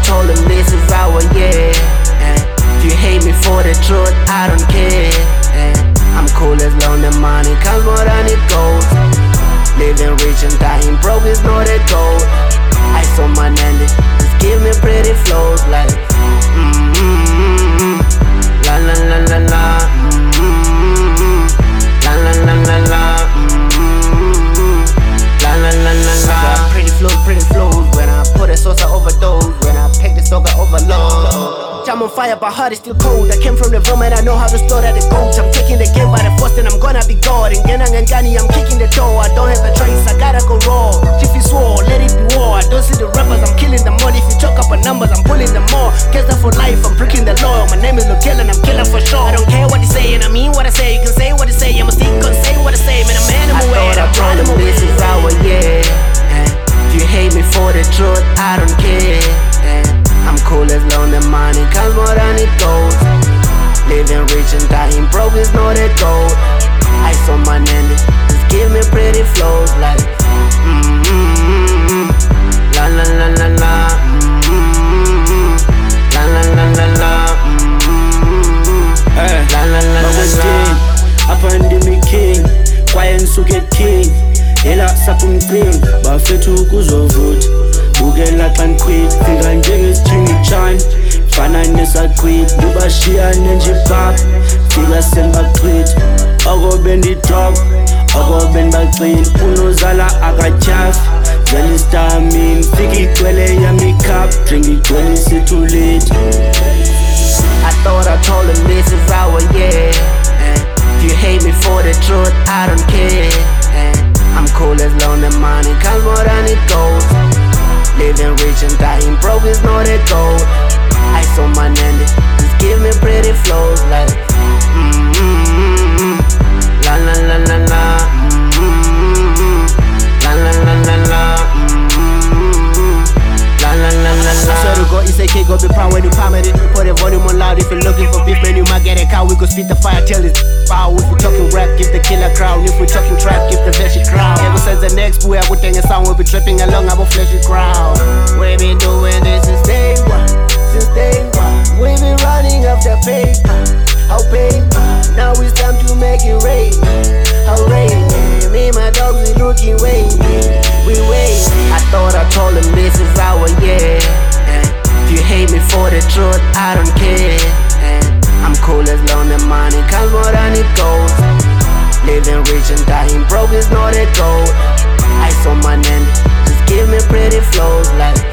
told him this is our year. If you hate me for the truth, I don't care. I'm cool as long the money comes more than it goes. Living rich and dying broke is not a goal. I saw my Nandy, just give me pretty flows like la la la la la, la la la la la, la la la la la. I got pretty flows. When I put a sauce, I overdose. When I pick the song, I overload. I'm on fire, but heart is still cold. I came from the room and I know how to store that it goes. I'm taking the game by the force, and I'm gonna be God. In Genang and Gani, I'm kicking the door. I don't have a choice, I gotta go raw. If you swore, let it be war. I don't see the rappers, I'm killing them all. If you chalk up on numbers, I'm pulling them more. Guess that for life, I'm breaking the law. My name is Lukela and I'm killing for sure. I don't care what they say, and I mean what I say. You can say what they say, I'ma stick on say what I say. Man, I'm aware, I'm proud of this is our year. If you hate me for the truth, I don't care. I'm cool as long the money comes more than it goes. Living rich and dying broke is not a goal. I saw my Nandy, just give me pretty flows like la la la la la, la la la la la, la la la la la. Apandemic king, kwaye ngisuke king. Ela sapum clean, bafethu kuzovuthi. Bukela xa ngiquit, fika njengesijingi chime. Fana nesaqhwit, ngibashiyane nje pap. Fika sengibaqhwit, oko bendidrop, oko bendibaqin. Unozala akatyhafi, zela istamine. Fika igcwele yami cup, drink igcwele isithu late. I thought I told him this is our year. If you hate me for the truth, I don't care. I'm cool as long the money comes more than it goes. Living rich and dying broke is not a goal. I saw my Nandy, just give me pretty flows like la la la la la, la la la la la, la la la la la. I swear to God, it's AK, go be proud when you palm it. Put the volume on loud if you're looking for beef, man, you might get a cow. We could spit the fire till it's foul. If we're talking rap, give the killer crowd. If we're talking trap, give the veggie crowd. Ever since the next boy, I would think a sound, we'll be tripping along, I will fleshy crowd. We've been doing this since day one, since day one. We've been running up the paper, how paper. Now it's time to make it rain, how rain. Me and my dogs, we looking waiting, we wait. I thought I told him this is our year. If you hate me for the truth, I don't care. I'm cool as long the money comes more than it goes. Living rich and dying broke is not a goal. I saw my Nandy, just give me pretty flows like